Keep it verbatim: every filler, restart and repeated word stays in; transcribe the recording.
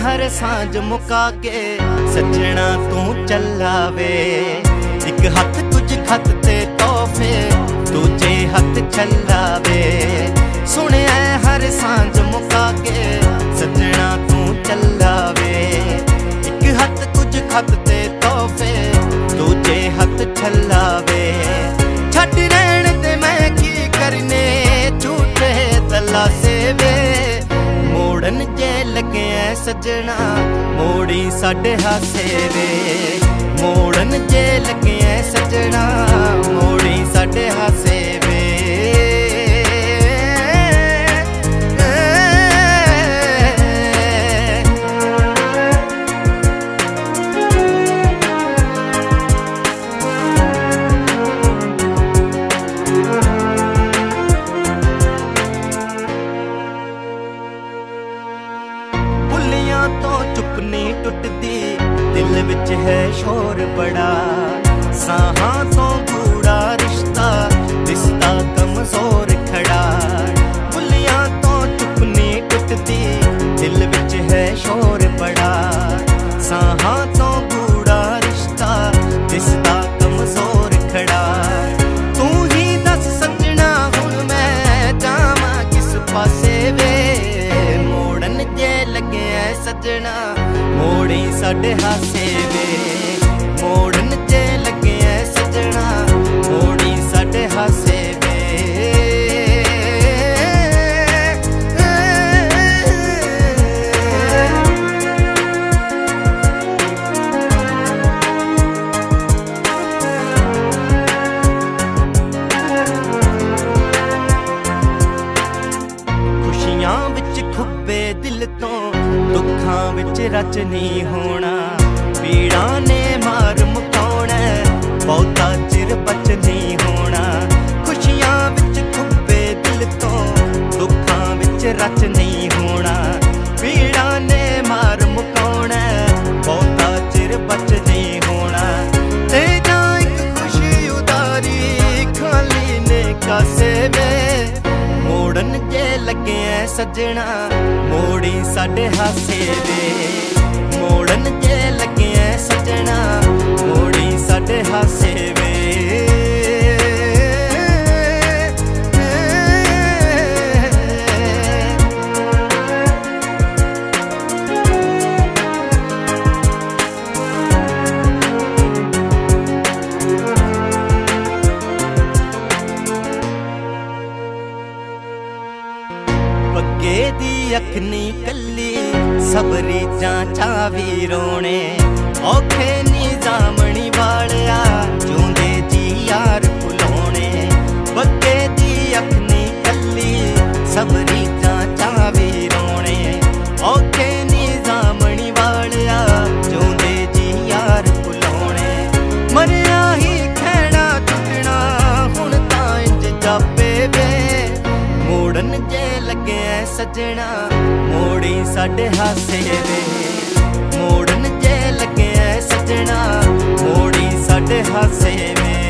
हर सांझ मुका के सजना तू चला वे। एक हथ कुछ खत ते तोहफे दूजे हथ छला वे। सुने हर सांझ मुका के सजना तू चला वे। एक हथ कुछ खत ते तोहफे दूजे हथ छला वे। छड़ रहन ते मैं की करने झूठे दलासे वे। मोड़न जे लगे सजना मोड़ी साडे हासे वे। मोड़न जे लगे सजना मोड़ी साडे हासे वे। तो चुप नहीं टुटदी दिल विच है शोर बड़ा। साहां तो गूढ़ा रिश्ता दिसदा कमजोर खड़ा। बुलियां तो चुप नहीं टुटदी दिल विच है शोर बड़ा। साहां तो गूढ़ा रिश्ता दिसदा कमजोर खड़ा। तू ही दस सजना हुण मैं जावां किस पासे वे। मोड़न जे लगे सजना मोड़ी साडे हासे वे। मोड़न जे लगे सजना मोड़ी साडे हासे वे। खुशियां विच खुब्बे दिल तो दुखां विच रच नहीं होना। पीड़ा ने मार मुकाउणा बहुता चिर बच नहीं होना। खुशियां विच खुब्बे दिल तो दुखां विच रच नहीं होना। पीड़ा ने मार मुकाउणा बहुता चिर बच नहीं होना। ते जा एक खुशी उदारी खाली ने कासे वे। मोड़न जे लगे सजना मोड़ी साडे हासे वे। मोड़न जे लगे सजना मोड़ी साडे हासे वे। पग्गे दी अख नी कली सबरी जांचा भी रोने। औखे नी जामनी वालिया जूंदे जी यार भुलाने। पग्गे दी अख नी कली सबरी जांचा भी रोने। औखे नी जामनी वालिया जूंदे जी यार भुलाने। मरिया ही खैड़ा टुटना हुण तां इंज जापे वे। मोड़न जे लगे सजना मोड़ी साडे हासे वे। मोड़न जे लगे सजना मोड़ी साडे हासे वे।